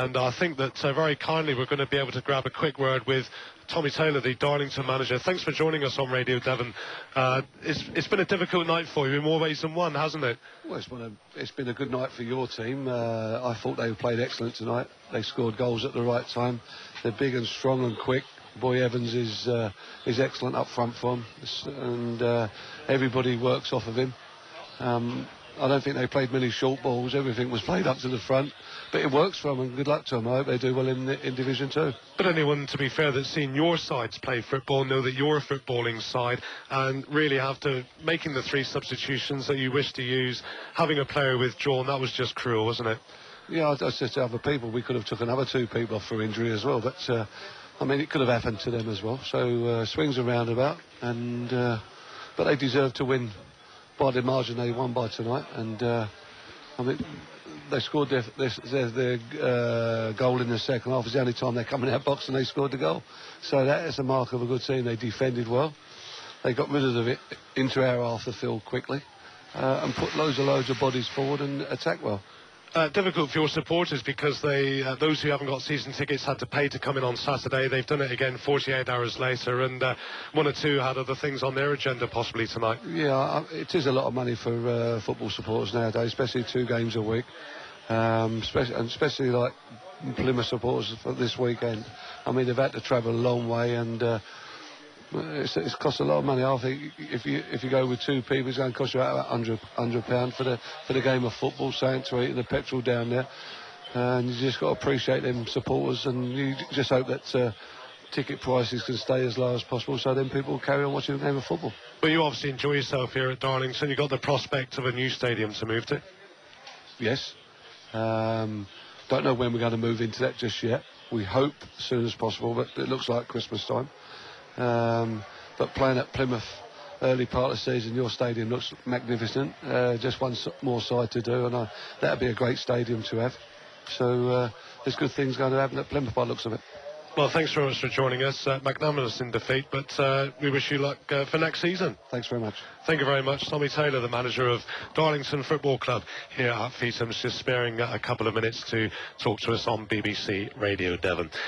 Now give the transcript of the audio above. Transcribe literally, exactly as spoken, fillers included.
And I think that uh, very kindly we're going to be able to grab a quick word with Tommy Taylor, the Darlington manager. Thanks for joining us on Radio Devon. Uh, it's, it's been a difficult night for you in more ways than one, hasn't it? Well, it's been a, it's been a good night for your team. Uh, I thought they played excellent tonight. They scored goals at the right time. They're big and strong and quick. Boy Evans is uh, is excellent up front for them, and uh, everybody works off of him. Um, I don't think they played many short balls. Everything was played up to the front, but it works for them, and good luck to them. I hope they do well in in Division Two. But anyone, to be fair, that's seen your sides play football know that you're a footballing side, and really after making the three substitutions that you wish to use, having a player withdrawn, that was just cruel, wasn't it? Yeah, I, I said to other people we could have took another two people off for injury as well, but uh, I mean it could have happened to them as well. So uh, swings and roundabout, and uh, but they deserve to win by the margin they won by tonight, and uh, I mean they scored their their, their uh, goal in the second half. It was the only time they're coming out box and they scored the goal, so that is a mark of a good team. They defended well, they got rid of it into our half the field quickly, uh, and put loads and loads of bodies forward and attacked well. Uh, difficult for your supporters because they, uh, those who haven't got season tickets had to pay to come in on Saturday. They've done it again forty-eight hours later, and uh, one or two had other things on their agenda possibly tonight. Yeah, it is a lot of money for uh, football supporters nowadays, especially two games a week, um, especially, and especially like Plymouth supporters for this weekend. I mean, they've had to travel a long way, and uh, It's, it's cost a lot of money. I think if you if you go with two people, it's going to cost you about hundred hundred pound for the for the game of football. Saying to eat the petrol down there, and you just got to appreciate them supporters, and you just hope that uh, ticket prices can stay as low as possible, so then people will carry on watching the game of football. But you obviously enjoy yourself here at Darlington. You've got the prospect of a new stadium to move to. Yes, um, don't know when we're going to move into that just yet. We hope as soon as possible, but it looks like Christmas time. Um, but playing at Plymouth early part of the season, your stadium looks magnificent. Uh, just one more side to do, and uh, that'd be a great stadium to have. So uh, there's good things going to happen at Plymouth by the looks of it. Well, thanks very much for joining us. Uh, magnanimous in defeat, but uh, we wish you luck uh, for next season. Thanks very much. Thank you very much. Tommy Taylor, the manager of Darlington Football Club here at Feethams, just sparing a couple of minutes to talk to us on B B C Radio Devon.